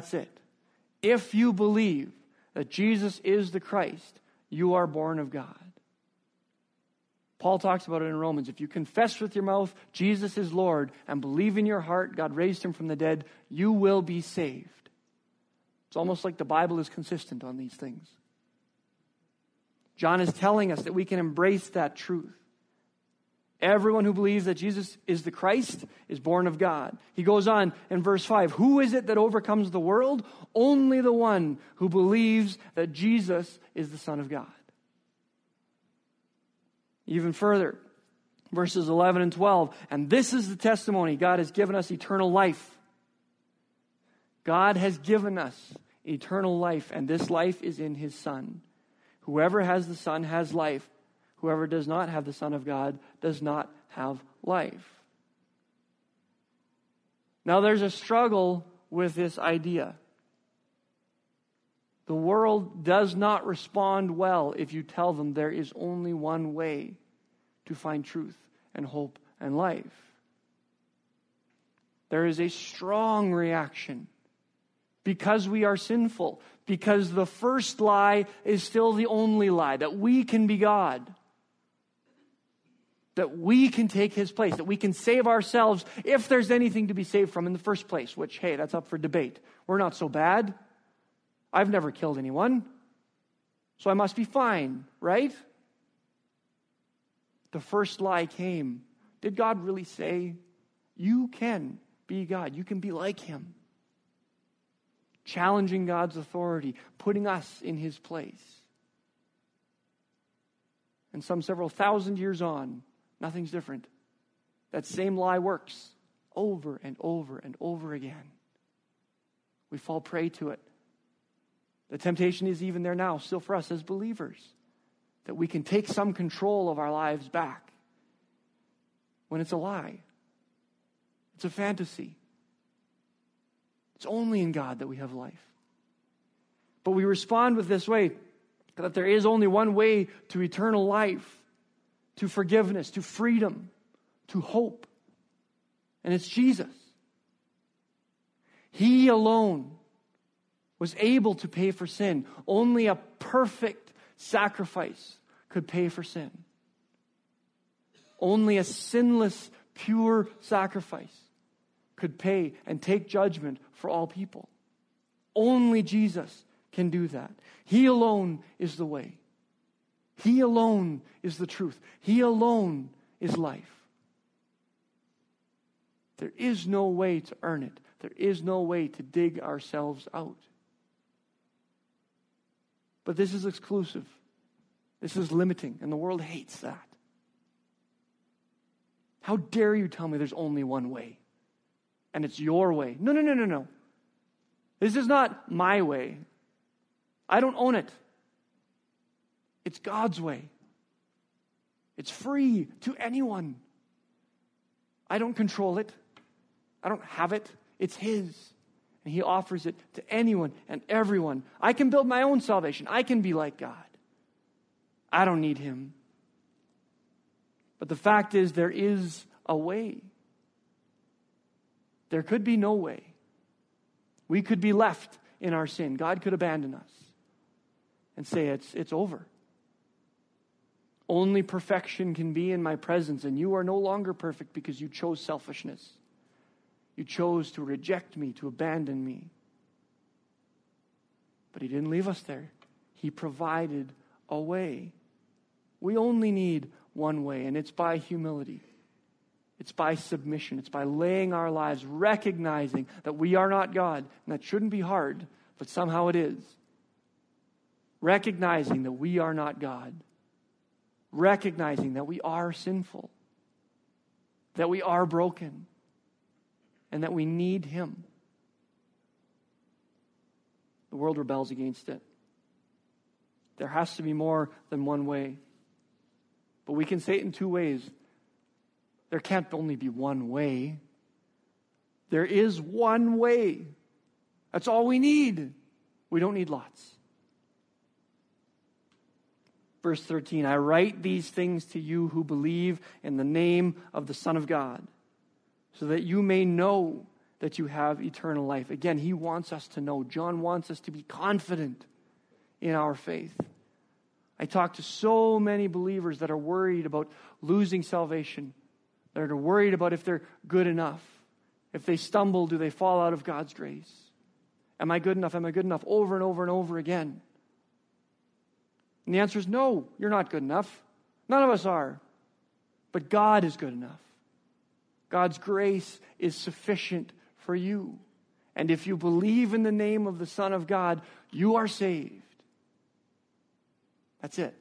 That's it. If you believe that Jesus is the Christ, you are born of God. Paul talks about it in Romans. If you confess with your mouth Jesus is Lord and believe in your heart God raised him from the dead, you will be saved. It's almost like the Bible is consistent on these things. John is telling us that we can embrace that truth. Everyone who believes that Jesus is the Christ is born of God. He goes on in verse 5, who is it that overcomes the world? Only the one who believes that Jesus is the Son of God. Even further, verses 11 and 12, and this is the testimony, God has given us eternal life. God has given us eternal life, and this life is in his Son. Whoever has the Son has life. Whoever does not have the Son of God does not have life. Now there's a struggle with this idea. The world does not respond well if you tell them there is only one way to find truth and hope and life. There is a strong reaction because we are sinful, because the first lie is still the only lie, that we can be God, that we can take his place, that we can save ourselves if there's anything to be saved from in the first place, which, hey, that's up for debate. We're not so bad. I've never killed anyone, so I must be fine, right? The first lie came. Did God really say, you can be God, you can be like him? Challenging God's authority, putting us in his place. And several thousand years on, nothing's different. That same lie works over and over and over again. We fall prey to it. The temptation is even there now, still for us as believers, that we can take some control of our lives back when it's a lie. It's a fantasy. It's only in God that we have life. But we respond with this way, that there is only one way to eternal life, to forgiveness, to freedom, to hope. And it's Jesus. He alone was able to pay for sin. Only a perfect sacrifice could pay for sin. Only a sinless, pure sacrifice could pay and take judgment for all people. Only Jesus can do that. He alone is the way. He alone is the truth. He alone is life. There is no way to earn it. There is no way to dig ourselves out. But this is exclusive. This is limiting, and the world hates that. How dare you tell me there's only one way, and it's your way? No. This is not my way. I don't own it. It's God's way. It's free to anyone. I don't control it. I don't have it. It's his. And he offers it to anyone and everyone. I can build my own salvation. I can be like God. I don't need him. But the fact is, there is a way. There could be no way. We could be left in our sin. God could abandon us and say, it's over. Only perfection can be in my presence, and you are no longer perfect because you chose selfishness. You chose to reject me, to abandon me. But he didn't leave us there. He provided a way. We only need one way, and it's by humility. It's by submission. It's by laying our lives, recognizing that we are not God. And that shouldn't be hard, but somehow it is. Recognizing that we are not God. Recognizing that we are sinful. That we are broken. And that we need him. The world rebels against it. There has to be more than one way. But we can say it in two ways. There can't only be one way. There is one way. That's all we need. We don't need lots. Verse 13, I write these things to you who believe in the name of the Son of God, so that you may know that you have eternal life. Again, he wants us to know. John wants us to be confident in our faith. I talk to so many believers that are worried about losing salvation, that are worried about if they're good enough. If they stumble, do they fall out of God's grace? Am I good enough? Am I good enough? Over and over and over again. And the answer is no, you're not good enough. None of us are. But God is good enough. God's grace is sufficient for you. And if you believe in the name of the Son of God, you are saved. That's it.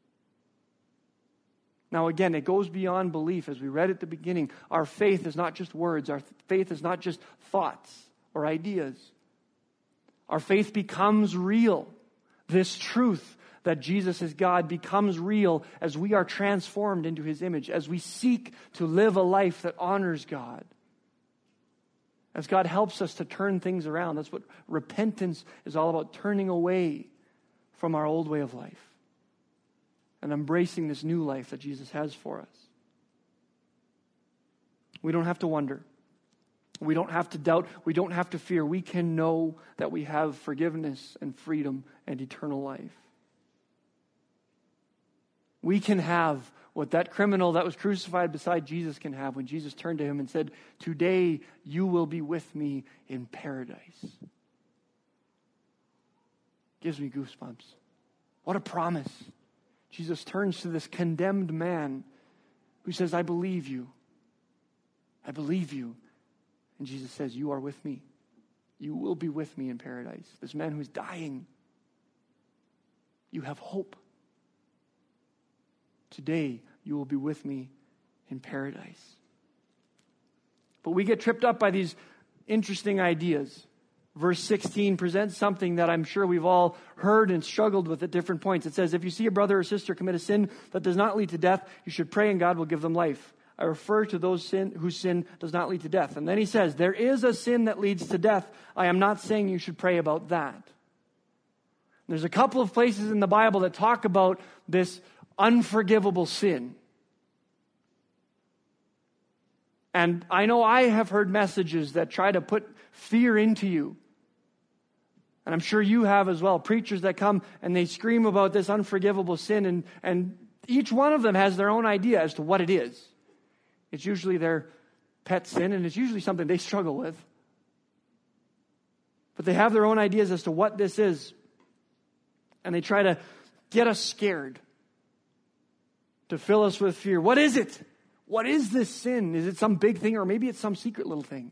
Now again, it goes beyond belief. As we read at the beginning, our faith is not just words. Our faith is not just thoughts or ideas. Our faith becomes real. This truth that Jesus is God becomes real as we are transformed into His image, as we seek to live a life that honors God. As God helps us to turn things around. That's what repentance is all about, turning away from our old way of life and embracing this new life that Jesus has for us. We don't have to wonder. We don't have to doubt. We don't have to fear. We can know that we have forgiveness and freedom and eternal life. We can have what that criminal that was crucified beside Jesus can have when Jesus turned to him and said, "Today you will be with me in paradise." Gives me goosebumps. What a promise. Jesus turns to this condemned man who says, "I believe you. I believe you." And Jesus says, "You are with me. You will be with me in paradise." This man who's dying, you have hope. Today, you will be with me in paradise. But we get tripped up by these interesting ideas. Verse 16 presents something that I'm sure we've all heard and struggled with at different points. It says, if you see a brother or sister commit a sin that does not lead to death, you should pray and God will give them life. I refer to those whose sin does not lead to death. And then he says, there is a sin that leads to death. I am not saying you should pray about that. There's a couple of places in the Bible that talk about this unforgivable sin. And I know I have heard messages that try to put fear into you. And I'm sure you have as well. Preachers that come and they scream about this unforgivable sin, and each one of them has their own idea as to what it is. It's usually their pet sin, and it's usually something they struggle with. But they have their own ideas as to what this is. And they try to get us scared, to fill us with fear. What is it? What is this sin? Is it some big thing, or maybe it's some secret little thing?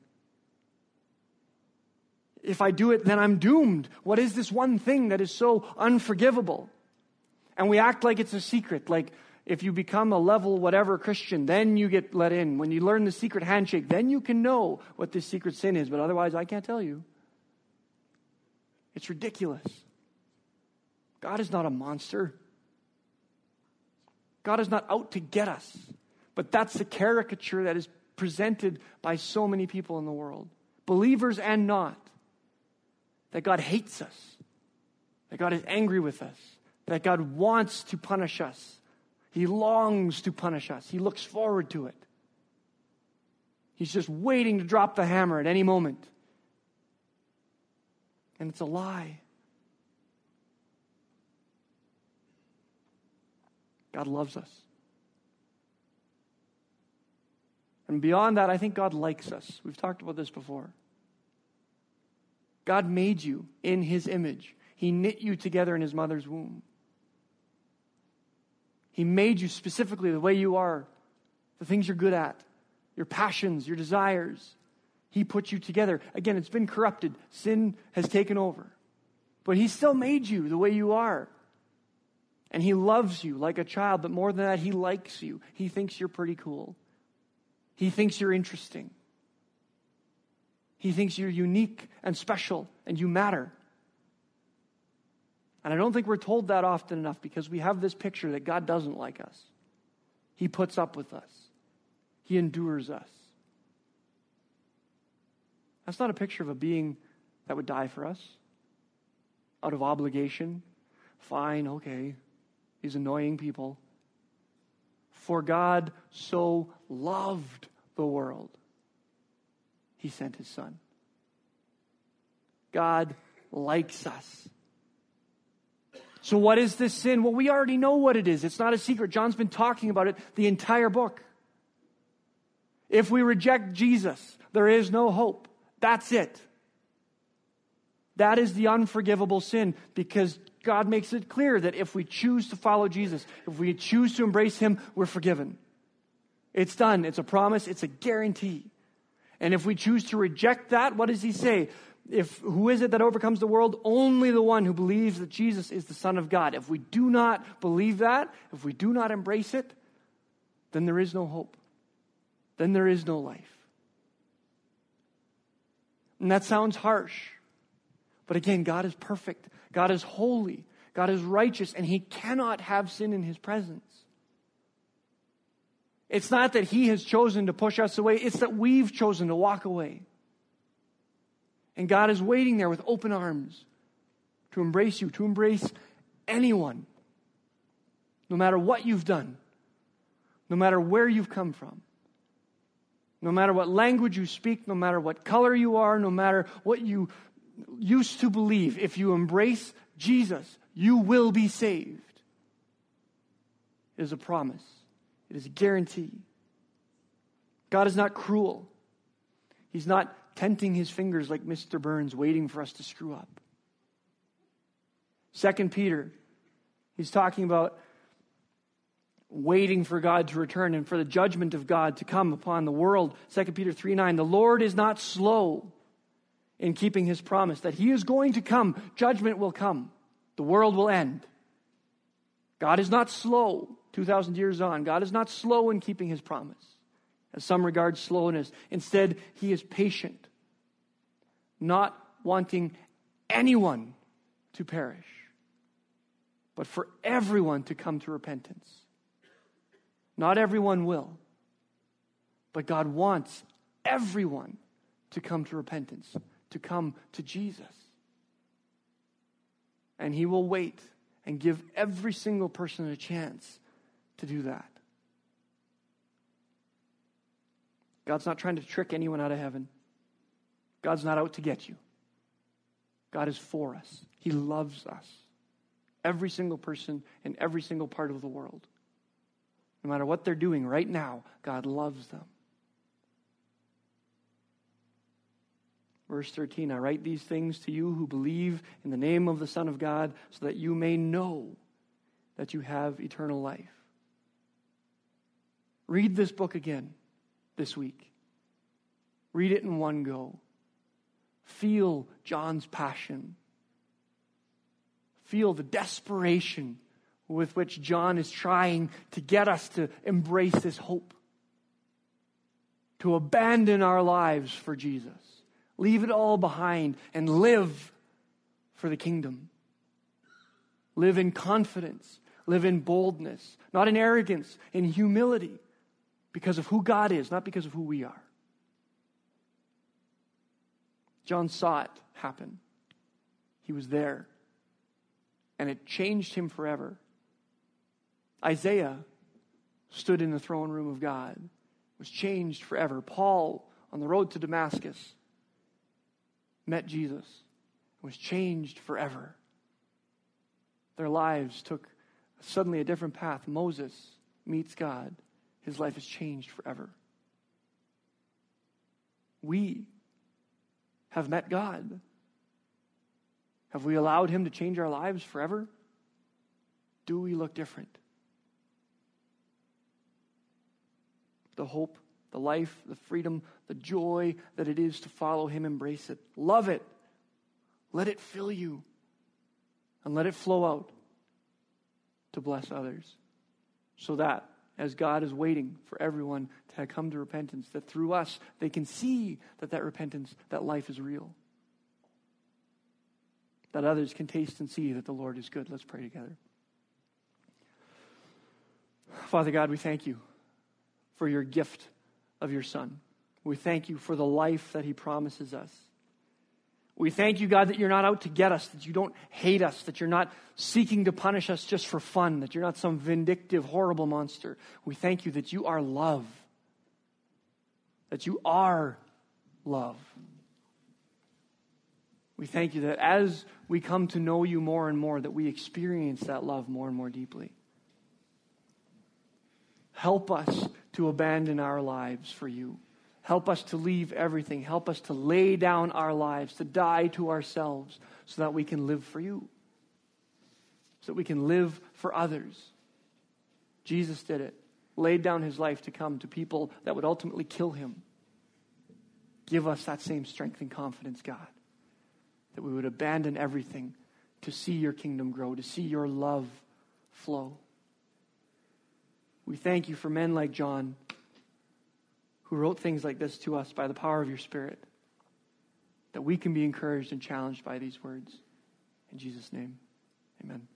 If I do it, then I'm doomed. What is this one thing that is so unforgivable? And we act like it's a secret. Like if you become a level whatever Christian, then you get let in. When you learn the secret handshake, then you can know what this secret sin is. But otherwise, I can't tell you. It's ridiculous. God is not a monster. God is not out to get us. But that's the caricature that is presented by so many people in the world. Believers and not. That God hates us. That God is angry with us. That God wants to punish us. He longs to punish us. He looks forward to it. He's just waiting to drop the hammer at any moment. And it's a lie. God loves us. And beyond that, I think God likes us. We've talked about this before. God made you in His image. He knit you together in His mother's womb. He made you specifically the way you are, the things you're good at, your passions, your desires. He put you together. Again, it's been corrupted. Sin has taken over. But He still made you the way you are. And He loves you like a child, but more than that, He likes you. He thinks you're pretty cool. He thinks you're interesting. He thinks you're unique and special and you matter. And I don't think we're told that often enough because we have this picture that God doesn't like us. He puts up with us. He endures us. That's not a picture of a being that would die for us out of obligation. Fine, okay. These annoying people. For God so loved the world he sent his Son. God likes us. So what is this sin? Well, we already know what it is. It's not a secret. John's been talking about it the entire book. If we reject Jesus, there is no hope. That's it. That is the unforgivable sin, because God makes it clear that if we choose to follow Jesus, if we choose to embrace him, we're forgiven. It's done. It's a promise. It's a guarantee. And if we choose to reject that, what does he say? Who is it that overcomes the world? Only the one who believes that Jesus is the Son of God. If we do not believe that, if we do not embrace it, then there is no hope. Then there is no life. And that sounds harsh. But again, God is perfect. God is holy. God is righteous. And he cannot have sin in his presence. It's not that he has chosen to push us away. It's that we've chosen to walk away. And God is waiting there with open arms to embrace you, to embrace anyone. No matter what you've done. No matter where you've come from. No matter what language you speak, no matter what color you are, no matter what you used to believe, if you embrace Jesus, you will be saved. It is a promise. It is a guarantee. God is not cruel. He's not tenting his fingers like Mr. Burns, waiting for us to screw up. 2 Peter, he's talking about waiting for God to return and for the judgment of God to come upon the world. 2 Peter 3:9, the Lord is not slow in keeping his promise, that he is going to come. Judgment will come. The world will end. God is not slow. 2,000 years on, God is not slow in keeping his promise, as some regard slowness. Instead, he is patient, not wanting anyone to perish, but for everyone to come to repentance. Not everyone will, but God wants everyone to come to repentance, to come to Jesus. And he will wait and give every single person a chance to do that. God's not trying to trick anyone out of heaven. God's not out to get you. God is for us. He loves us. Every single person in every single part of the world. No matter what they're doing right now, God loves them. Verse 13, I write these things to you who believe in the name of the Son of God, so that you may know that you have eternal life. Read this book again this week. Read it in one go. Feel John's passion. Feel the desperation with which John is trying to get us to embrace this hope. To abandon our lives for Jesus. Leave it all behind and live for the kingdom. Live in confidence. Live in boldness. Not in arrogance, in humility. Because of who God is, not because of who we are. John saw it happen. He was there. And it changed him forever. Isaiah stood in the throne room of God. Was changed forever. Paul, on the road to Damascus, met Jesus. Was changed forever. Their lives took suddenly a different path. Moses meets God. His life is changed forever. We have met God. Have we allowed him to change our lives forever? Do we look different? The hope, the life, the freedom, the joy that it is to follow him, embrace it. Love it. Let it fill you. And let it flow out to bless others. So that as God is waiting for everyone to come to repentance, that through us they can see that repentance, that life is real. That others can taste and see that the Lord is good. Let's pray together. Father God, we thank you for your gift of your Son. We thank you for the life that he promises us. We thank you, God, that you're not out to get us, that you don't hate us, that you're not seeking to punish us just for fun, that you're not some vindictive, horrible monster. We thank you that you are love, that you are love. We thank you that as we come to know you more and more, that we experience that love more and more deeply. Help us to abandon our lives for you. Help us to leave everything. Help us to lay down our lives, to die to ourselves, so that we can live for you. So that we can live for others. Jesus did it. Laid down his life to come to people that would ultimately kill him. Give us that same strength and confidence, God. That we would abandon everything to see your kingdom grow, to see your love flow. We thank you for men like John, who wrote things like this to us by the power of your Spirit, that we can be encouraged and challenged by these words. In Jesus' name, amen.